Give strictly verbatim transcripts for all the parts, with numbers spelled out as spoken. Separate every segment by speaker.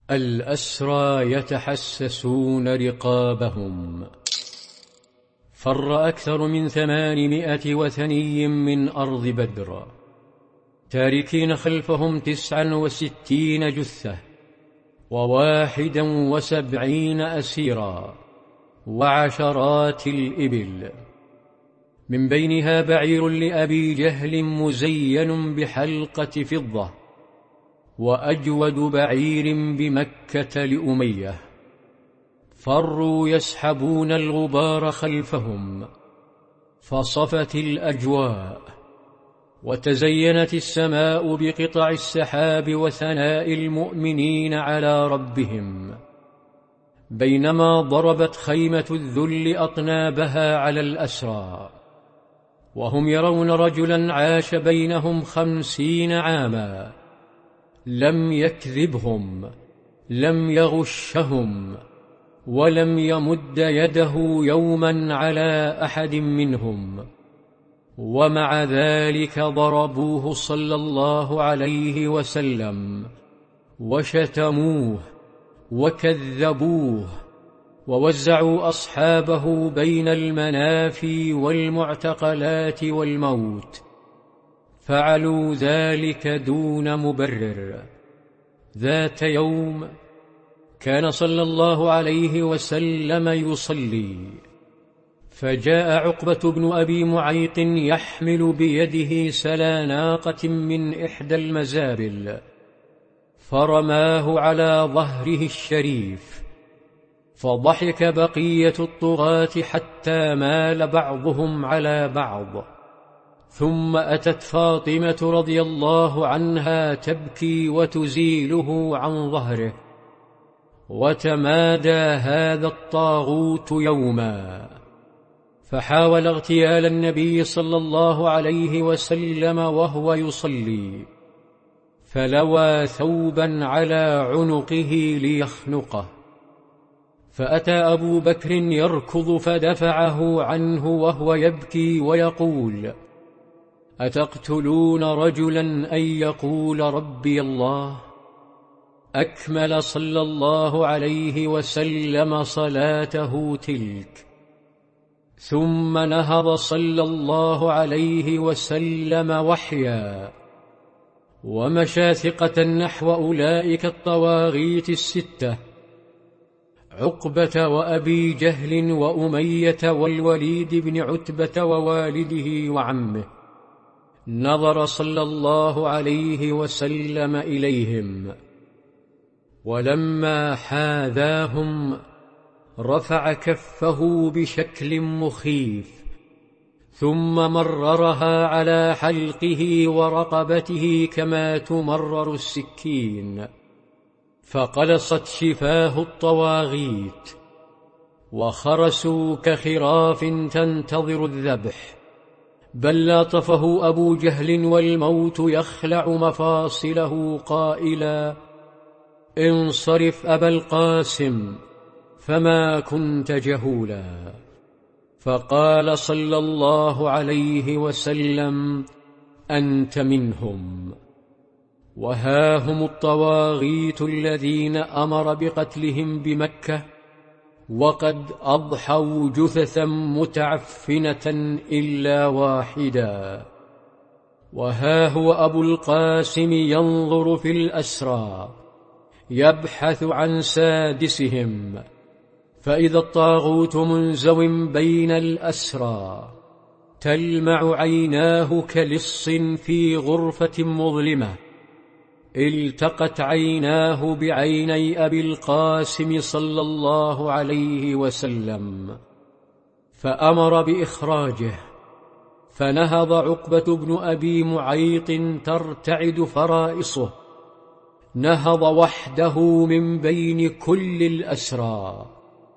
Speaker 1: الأسرى يتحسسون رقابهم. فر أكثر من ثمانمائة وثني من أرض بدر تاركين خلفهم تسعا وستين جثة وواحدا وسبعين أسيرا وعشرات الإبل، من بينها بعير لأبي جهل مزين بحلقة فضة، وأجود بعير بمكة لأمية. فروا يسحبون الغبار خلفهم، فصفت الأجواء وتزينت السماء بقطع السحاب وثناء المؤمنين على ربهم، بينما ضربت خيمة الذل أطنابها على الأسرى، وهم يرون رجلا عاش بينهم خمسين عاما، لم يكذبهم، لم يغشهم، ولم يمد يده يوما على أحد منهم، ومع ذلك ضربوه صلى الله عليه وسلم وشتموه وكذبوه، ووزعوا أصحابه بين المنافي والمعتقلات والموت. فعلوا ذلك دون مبرر. ذات يوم كان صلى الله عليه وسلم يصلي، فجاء عقبة بن أبي معيط يحمل بيده سلاناقة من إحدى المزابل، فرماه على ظهره الشريف، فضحك بقية الطغاة حتى مال بعضهم على بعض. ثم أتت فاطمة رضي الله عنها تبكي وتزيله عن ظهره، وتمادى هذا الطاغوت يوما، فحاول اغتيال النبي صلى الله عليه وسلم وهو يصلي، فلوى ثوبا على عنقه ليخنقه، فأتى أبو بكر يركض فدفعه عنه وهو يبكي ويقول: أتقتلون رجلا أن يقول ربي الله؟ أكمل صلى الله عليه وسلم صلاته تلك، ثم نهض صلى الله عليه وسلم وحيا، ومشى ثقة نحو أولئك الطواغيت الستة: عقبة وأبي جهل وأمية والوليد بن عتبة ووالده وعمه. نظر صلى الله عليه وسلم إليهم، ولما حاذاهم رفع كفه بشكل مخيف، ثم مررها على حلقه ورقبته كما تمرر السكين، فقلصت شفاه الطواغيت، وخرسوا كخراف تنتظر الذبح، بل لاطفه أبو جهل والموت يخلع مفاصله قائلا: انصرف أبا القاسم، فما كنت جهولا. فقال صلى الله عليه وسلم: أنت منهم. وها هم الطواغيت الذين أمر بقتلهم بمكة، وقد أضحوا جثثا متعفنة إلا واحدا. وها هو أبو القاسم ينظر في الأسرى يبحث عن سادسهم، فإذا الطاغوت منزو بين الأسرى، تلمع عيناه كلص في غرفة مظلمة. التقت عيناه بعيني أبي القاسم صلى الله عليه وسلم، فأمر بإخراجه، فنهض عقبة بن أبي معيط ترتعد فرائصه، نهض وحده من بين كل الأسرى،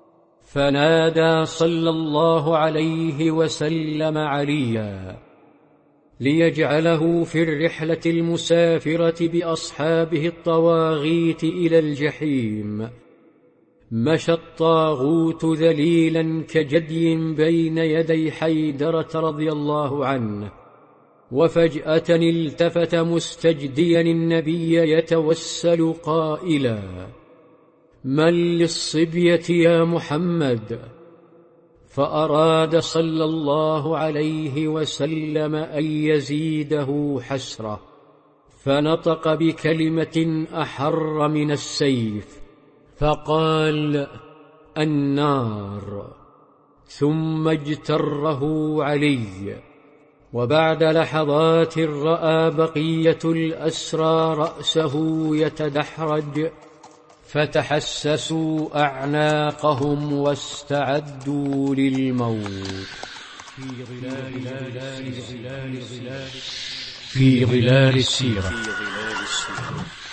Speaker 1: فنادى صلى الله عليه وسلم عليا ليجعله في الرحلة المسافرة بأصحابه الطواغيت إلى الجحيم. مشى الطاغوت ذليلا كجدي بين يدي حيدرة رضي الله عنه، وفجأة التفت مستجديا النبي يتوسل قائلا: من للصبية يا محمد؟ فأراد صلى الله عليه وسلم أن يزيده حسرة، فنطق بكلمة أحر من السيف فقال: النار. ثم اجتره علي. وبعد لحظات رأى بقية الأسرى رأسه يتدحرج، فتحسسوا أعناقهم واستعدوا للموت. في ظلال السيرة.